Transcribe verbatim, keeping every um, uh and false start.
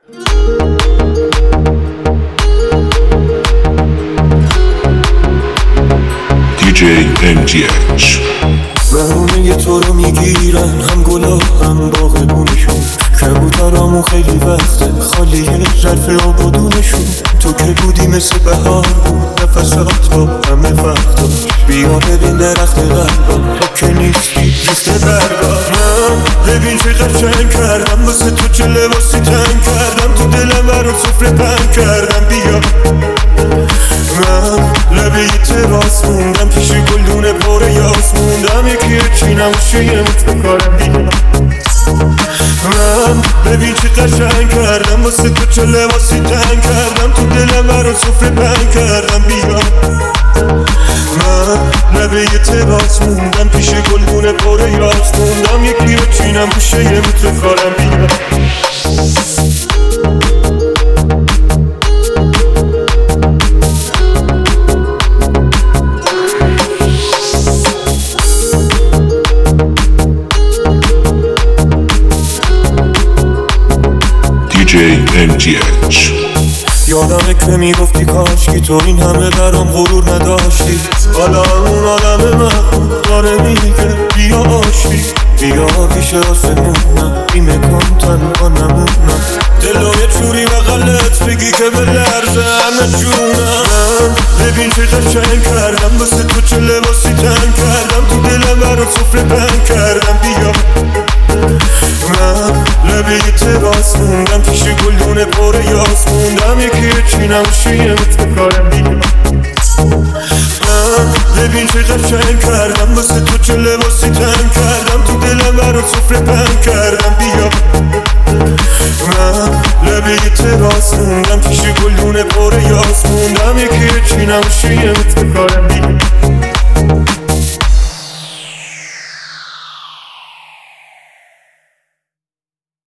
دی جی ام جی اچ بهونه تو رو میگیرن هم گلا هم باغبونشون، کبوترامون خیلی وقته خالیه ژرف آبادونشون. تو که بودی مثل بهار بود نفسات با همه وقتا، بیا ببین درخت قلبم تو که نیستی ریخته برگا. من ببین چه قشنگ کردم واسه تو، چه لباسی تنگ کردم تو دلم برات سفره پنگ کردم. بیا من لبه یه تراس موندم، پیش گلدونه پر یاس موندم، یکی چینم و یه متر کارم. بیا من ببین چه قشنگ کردم واسه تو، چه لباسی تنگ کردم تو دلم برات سفره پنگ کردم. بیا من لبه یه تراس موندم، پیش گلدونه پر یاس موندم، یکی چینم و یه متر کارم. بیا دی جی ام جی اچ یادمه که میگفتی کاشکی تو این همه برام غرور نداشتی، حالا اون آدم من داره میگه بیا آشتی. بیا پیش آسمونم بیمه کن تنها نمونم، دلو یه چوری بغلت بگی که به لرزه همه جونم. من ببین چه قشنگ کردم واسه تو، چه لباسی تنگ کردم تو دلم برات سفره پنگ کردم. بیا من لبه یه تراس موندم، پیش گلدونه پر یاس موندم، یکی چینم و یه متر کارم. بیا من ببین چه قشنگ کردم واسه تو، چه لباسی تنگ کردم تو دلم برات سفره پنگ کردم. بیا من لبه یه تراس موندم، پیش گلدونه پر یاس موندم، یکی چینم و یه متر کارم.